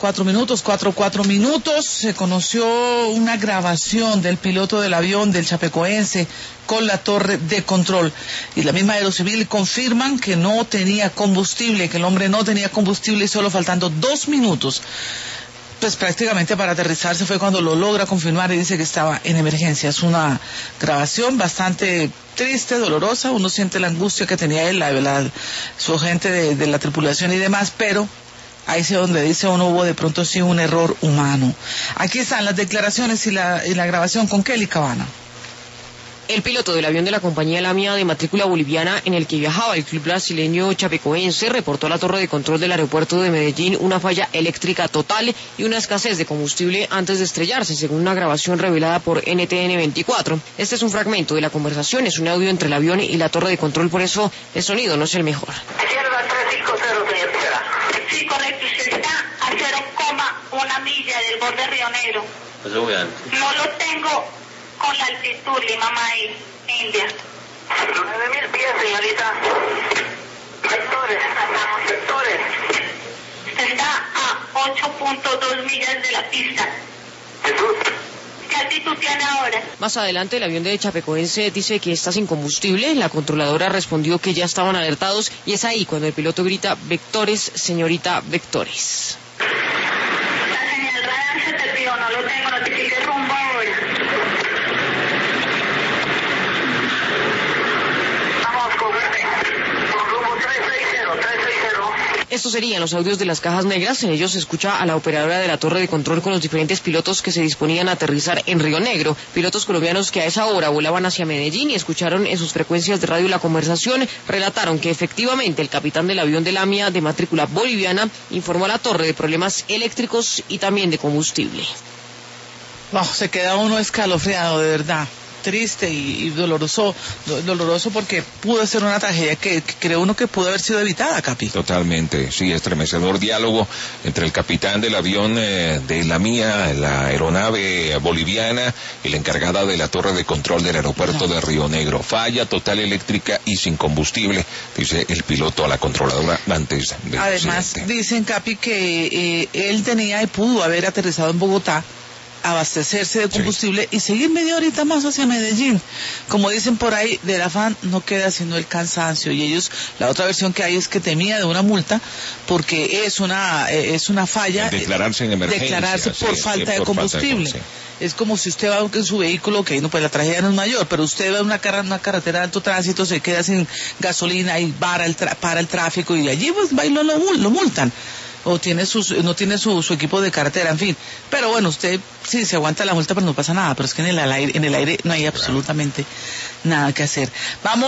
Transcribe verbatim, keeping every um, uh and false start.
cuatro minutos, cuatro, cuatro minutos, se conoció una grabación del piloto del avión del chapecoense con la torre de control. Y la misma Aerocivil confirman que no tenía combustible, que el hombre no tenía combustible y solo faltando dos minutos, pues prácticamente para aterrizarse fue cuando lo logra confirmar y dice que estaba en emergencia. Es una grabación bastante triste, dolorosa, uno siente la angustia que tenía él, la, la, su gente de, de la tripulación y demás, pero ahí es donde dice uno hubo de pronto sí un error humano. Aquí están las declaraciones y la, y la grabación con Kelly Cabana. El piloto del avión de la compañía Lamia de matrícula boliviana en el que viajaba el club brasileño chapecoense reportó a la torre de control del aeropuerto de Medellín una falla eléctrica total y una escasez de combustible antes de estrellarse, según una grabación revelada por N T N veinticuatro. Este es un fragmento de la conversación, es un audio entre el avión y la torre de control, por eso el sonido no es el mejor. Izquierda tres cinco cero, señor Piedra. Sí, correcto, usted está a cero coma una milla del borde Río Negro. Pues lo voy a... No lo tengo con la altitud, Lima May, India. nueve mil pies, señorita. Vectores, vectores. Usted está a ocho punto dos millas de la pista. Jesús. ¿Qué altitud tiene ahora? Más adelante, el avión de Chapecoense dice que está sin combustible. La controladora respondió que ya estaban alertados y es ahí cuando el piloto grita: vectores, señorita, vectores. La señal radar se perdió, no lo tengo, notifique rumbo ahora. Estos serían los audios de las cajas negras. En ellos se escucha a la operadora de la torre de control con los diferentes pilotos que se disponían a aterrizar en Río Negro. Pilotos colombianos que a esa hora volaban hacia Medellín y escucharon en sus frecuencias de radio la conversación. Relataron que efectivamente el capitán del avión de Lamia de matrícula boliviana informó a la torre de problemas eléctricos y también de combustible. No, se queda uno escalofriado, de verdad. Triste y, y doloroso, do, doloroso porque pudo ser una tragedia que, que cree uno que pudo haber sido evitada, Capi. Totalmente, sí, estremecedor diálogo entre el capitán del avión eh, de Lamia, la aeronave boliviana, y la encargada de la torre de control del aeropuerto no. de Río Negro. Falla total eléctrica y sin combustible, dice el piloto a la controladora antes del Además, accidente. Dicen, Capi, que eh, él tenía y pudo haber aterrizado en Bogotá, abastecerse de combustible sí. y seguir media horita más hacia Medellín. Como dicen por ahí, del afán no queda sino el cansancio. Y ellos, la otra versión que hay es que temía de una multa porque es una es una falla. El declararse en emergencia. Declararse por sí, falta sí, de por combustible. Falta de, es como si usted va en su vehículo, que no, pues la tragedia no es mayor, pero usted va en una, car una carretera de alto tránsito, se queda sin gasolina y para el, para el tráfico y allí pues va y lo, lo, lo multan. O tiene sus, no tiene su, su equipo de carretera, en fin. Pero bueno, usted sí se aguanta la multa, pero no pasa nada. Pero es que en el aire, en el aire no hay absolutamente nada que hacer. Vamos.